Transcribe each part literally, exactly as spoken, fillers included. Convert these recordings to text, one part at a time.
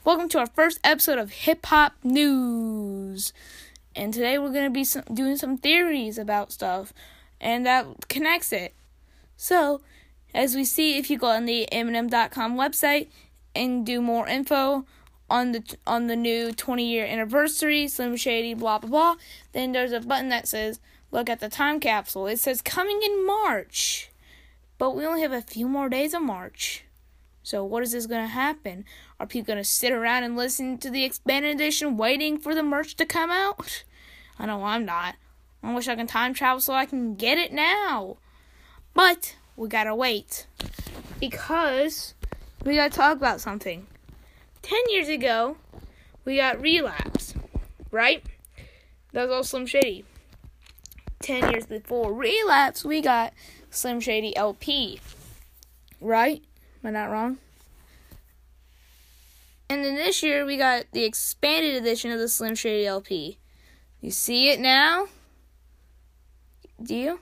Welcome to our first episode of Hip Hop News. And today we're going to be some, doing some theories about stuff, and that connects it. So, as we see, if you go on the Eminem dot com website and do more info on the on the new twenty-year anniversary, Slim Shady, blah, blah, blah, then there's a button that says, look at the time capsule. It says coming in March, but we only have a few more days of March. So what is this going to happen? Are people going to sit around and listen to the expanded edition waiting for the merch to come out? I know I'm not. I wish I can time travel so I can get it now. But we got to wait. Because we got to talk about something. Ten years ago, we got Relapse, right? That was all Slim Shady. Ten years before Relapse, we got Slim Shady L P, right? Am I not wrong? And then this year, we got the expanded edition of the Slim Shady L P. You see it now? Do you?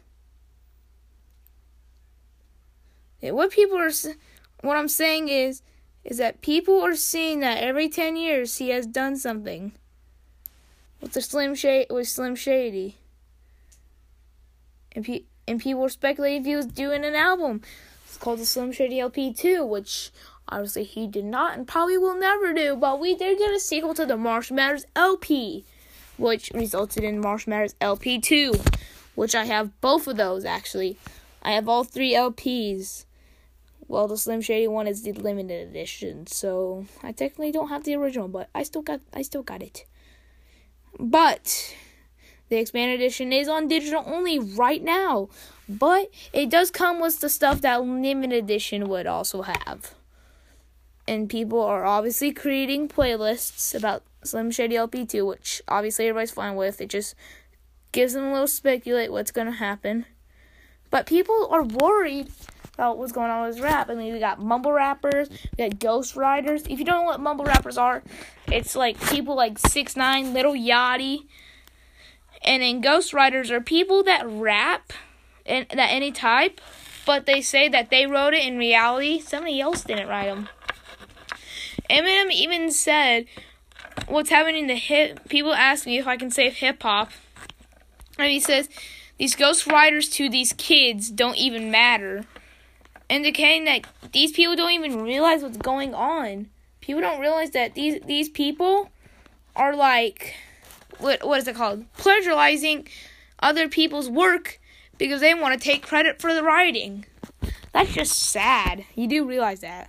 Yeah, what people are, what I'm saying is, is that people are seeing that every ten years he has done something with the Slim Shady, with Slim Shady, and pe- and people are speculating if he was doing an album. It's called the Slim Shady L P two, which obviously he did not and probably will never do. But we did get a sequel to the March Matters L P, which resulted in March Matters L P two, which I have both of those, actually. I have all three L Ps. Well, the Slim Shady one is the limited edition, so I technically don't have the original, but I still got I still got it. But the expanded edition is on digital only right now. But it does come with the stuff that limited edition would also have. And people are obviously creating playlists about Slim Shady L P two, which obviously everybody's fine with. It just gives them a little speculate what's going to happen. But people are worried about what's going on with rap. I mean, we got mumble rappers, we got ghost riders. If you don't know what mumble rappers are, it's like people like six nine, Lil Yachty. And then ghost riders are people that rap and that any type, but they say that they wrote it in reality. Somebody else didn't write them. Eminem even said, what's happening to hip, people ask me if I can save hip-hop, and he says, these ghost writers to these kids don't even matter, indicating that these people don't even realize what's going on. People don't realize that these, these people are like, what what is it called? Plagiarizing other people's work because they want to take credit for the writing. That's just sad. You do realize that.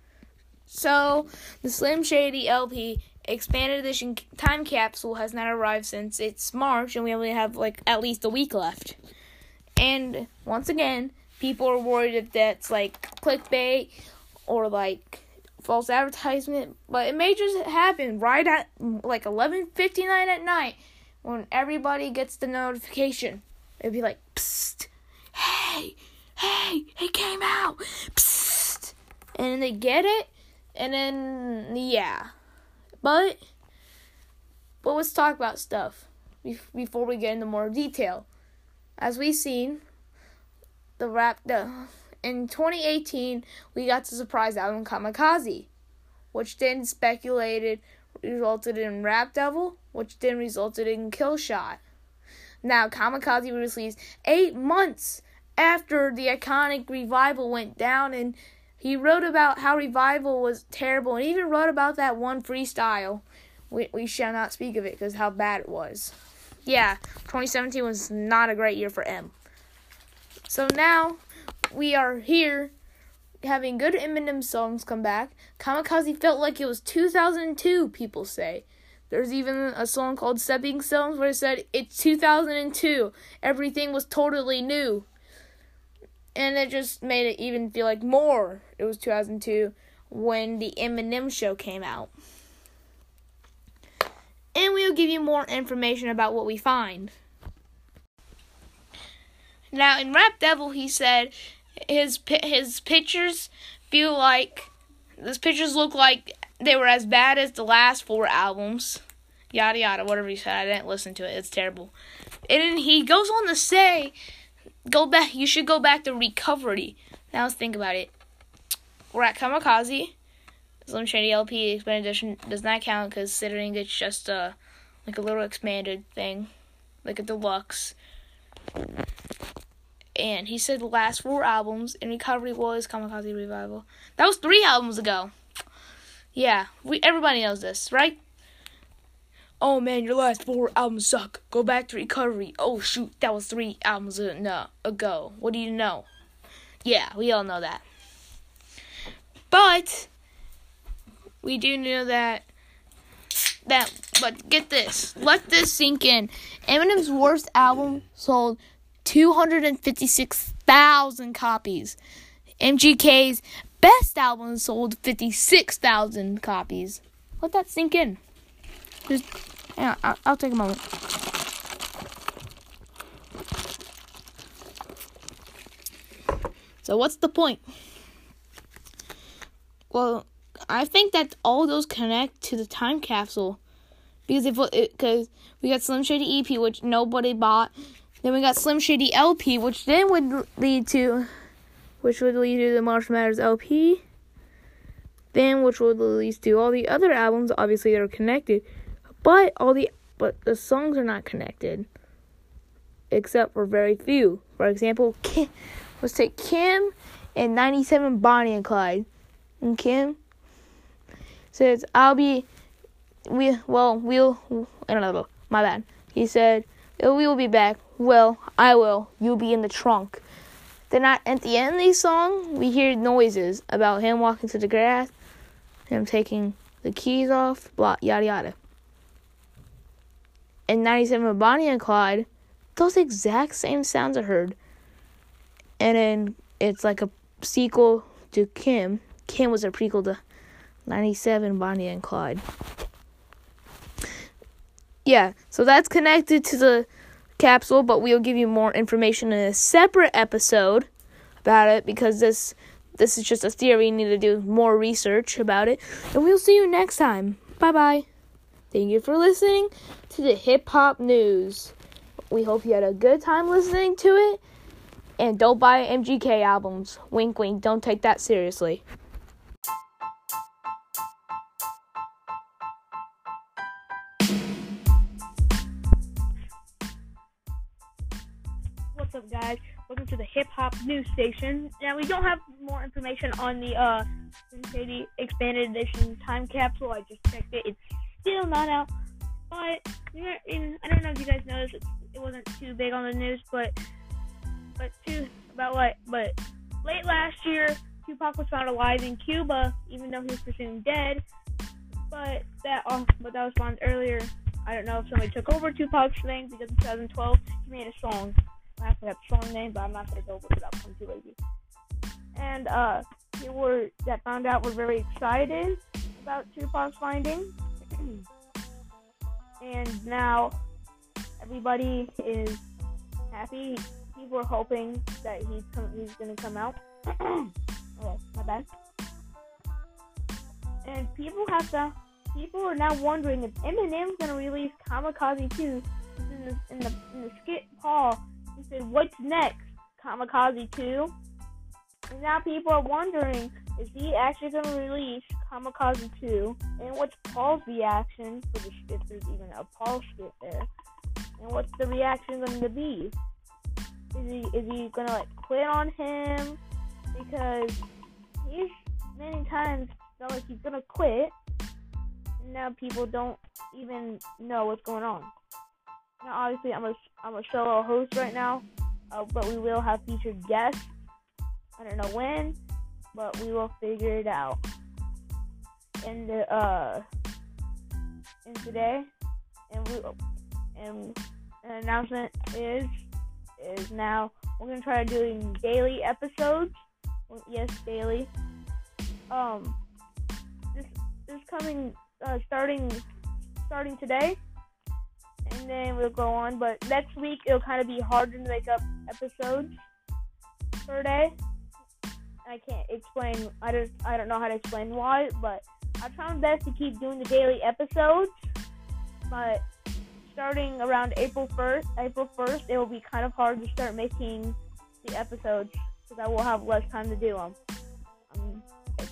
So, the Slim Shady L P expanded edition time capsule has not arrived since it's March, and we only have, like, at least a week left. And, once again, people are worried if that's, like, clickbait or, like, false advertisement, but it may just happen right at, like, eleven fifty-nine at night when everybody gets the notification. It'd be like, psst, hey, hey, it came out, psst, and then they get it, and then, yeah, but, but let's talk about stuff before we get into more detail. As we've seen, the rap, the, in twenty eighteen, we got the surprise album Kamikaze, which then speculated resulted in Rap Devil, which then resulted in Killshot. Now, Kamikaze was released eight months after the iconic Revival went down, and he wrote about how Revival was terrible, and even wrote about that one freestyle. We, we shall not speak of it because how bad it was. Yeah, twenty seventeen was not a great year for M. So now, we are here having good Eminem songs come back. Kamikaze felt like it was two thousand two, people say. There's even a song called Stepping Stones where it said, it's two thousand two. Everything was totally new. And it just made it even feel like more. It was two thousand two when the Eminem show came out. And we'll give you more information about what we find. Now, in Rap Devil, he said his his pictures feel like, his pictures look like they were as bad as the last four albums. Yada yada, whatever he said. I didn't listen to it. It's terrible. And then he goes on to say, go back, you should go back to Recovery. Now let's think about it. We're at Kamikaze. Slim Shady L P Expanded Edition does not count considering it's just a like a little expanded thing, like a deluxe. And he said the last four albums in recovery was Kamikaze Revival. That was three albums ago. Yeah, we everybody knows this, right? Oh man, your last four albums suck. Go back to recovery. Oh shoot, that was three albums ago. What do you know? Yeah, we all know that. But we do know that that but get this. Let this sink in. Eminem's worst album sold two hundred fifty-six thousand copies. M G K's best album sold fifty-six thousand copies. Let that sink in. Just, yeah, I'll, I'll take a moment. So what's the point? Well, I think that all those connect to the time capsule. Because if because we got Slim Shady E P, which nobody bought. Then we got Slim Shady L P, which then would lead to, which would lead to the March Matters L P. Then, which would lead to all the other albums. Obviously, they're connected, but all the but the songs are not connected, except for very few. For example, Kim, let's take Kim and ninety-seven Bonnie and Clyde. And Kim says, "I'll be, we well we'll I don't know. My bad." He said, "We will be back." Well, I will. You'll be in the trunk. Then at, at the end of the song, we hear noises about him walking to the grass, him taking the keys off, blah, yada yada. In ninety-seven, Bonnie and Clyde, those exact same sounds are heard. And then it's like a sequel to Kim. Kim was a prequel to ninety-seven, Bonnie and Clyde. Yeah, so that's connected to the capsule, but we'll give you more information in a separate episode about it because this this is just a theory. You need to do more research about it, and we'll see you next time. Bye bye. Thank you for listening to the Hip Hop News. We hope you had a good time listening to it, and don't buy M G K albums. Wink wink, don't take that seriously. What's up, guys? Welcome to the Hip Hop News Station. Now, we don't have more information on the uh, Slim Shady Expanded Edition time capsule. I just checked it. It's still not out. But, you know, I don't know if you guys noticed, it, it wasn't too big on the news, but, but too, about what, but late last year, Tupac was found alive in Cuba, even though he was presumed dead. But that, uh, but that was found earlier. I don't know if somebody took over Tupac's thing, because in twenty twelve, he made a song. I forgot the song name, but I'm not going to go over it. I'm too lazy. And uh, they were that found out were very excited about Tupac's finding, and now everybody is happy. People are hoping that he's come, he's going to come out. Okay, my bad. And people have to. People are now wondering if Eminem's going to release Kamikaze two. In the in the in the skit, Paul. He said, "What's next? Kamikaze two?" And now people are wondering, is he actually going to release Kamikaze two? And what's Paul's reaction for the skit? There's even a Paul skit there. And what's the reaction going to be? Is he is he going to like quit on him? Because he's many times felt like he's going to quit. And now people don't even know what's going on. Now, obviously, I'm a, I'm a solo host right now, uh, but we will have featured guests. I don't know when, but we will figure it out. And the uh, and today, and we and an announcement is is now we're gonna try doing daily episodes. Well, yes, daily. Um, this this coming uh, starting starting today. And then we'll go on, but next week it'll kind of be harder to make up episodes per day. I can't explain. I don't. I don't know how to explain why, but I try my best to keep doing the daily episodes. But starting around April first, April first, it will be kind of hard to start making the episodes because I will have less time to do them. I'm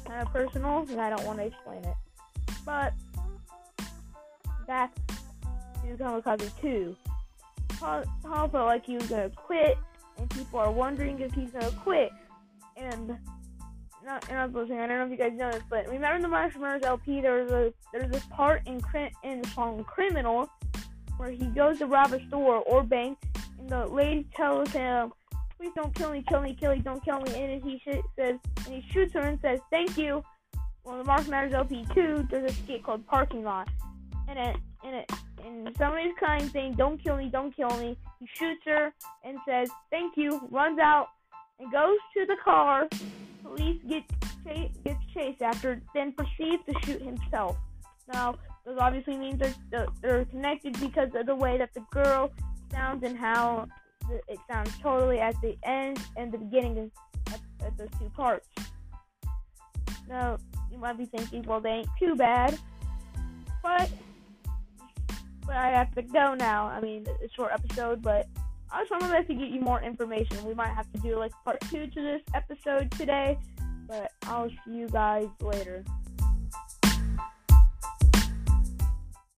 kind of personal, and I don't want to explain it. But back to Kamikaze two. Paul, Paul felt like he was gonna quit, and people are wondering if he's gonna quit. And not, and I'm listening. I don't know if you guys know this, but remember the Marshmallows L P? There was a there's this part in in the song "Criminal" where he goes to rob a store or bank, and the lady tells him, "Please don't kill me, kill me, kill me, don't kill me." And he sh- says, and he shoots her and says, "Thank you." Well, the Marshall Matters L P two, there's a skit called "Parking Lot," and it and it and somebody's crying saying, "Don't kill me, don't kill me." He shoots her and says, "Thank you," runs out and goes to the car. Police get ch- gets chased after, then proceeds to shoot himself. Now, this obviously means they're they're connected because of the way that the girl sounds and how it sounds totally at the end and the beginning at, at those two parts. Now, you might be thinking, well, they ain't too bad, but but I have to go now. I mean, it's a short episode, but I was trying my best to get you more information. We might have to do like part two to this episode today, but I'll see you guys later.